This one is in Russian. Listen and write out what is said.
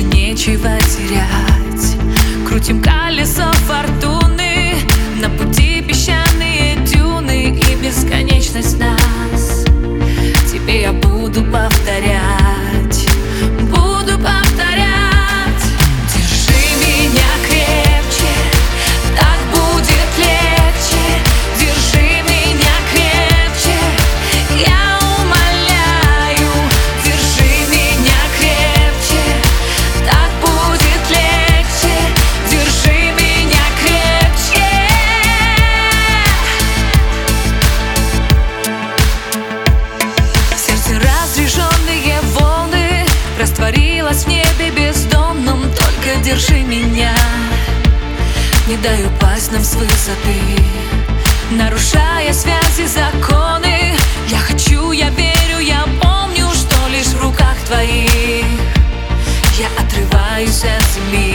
больше нечего терять. Крутим колесо фортуны, на пути песчаные дюны и бесконечность нас. Тебе я буду повторять, буду повторять. Держи меня крепче, так будет легче. Держи меня крепче, я умоляю. Держи меня крепче, так будет легче. Держи меня крепче. В сердце разреженные волны, растворилась в небе бездонном. Только держи меня, не дай упасть нам с высоты, нарушая связи, законы. Я хочу, я верю, я помню, что лишь в руках твоих я отрываюсь от земли.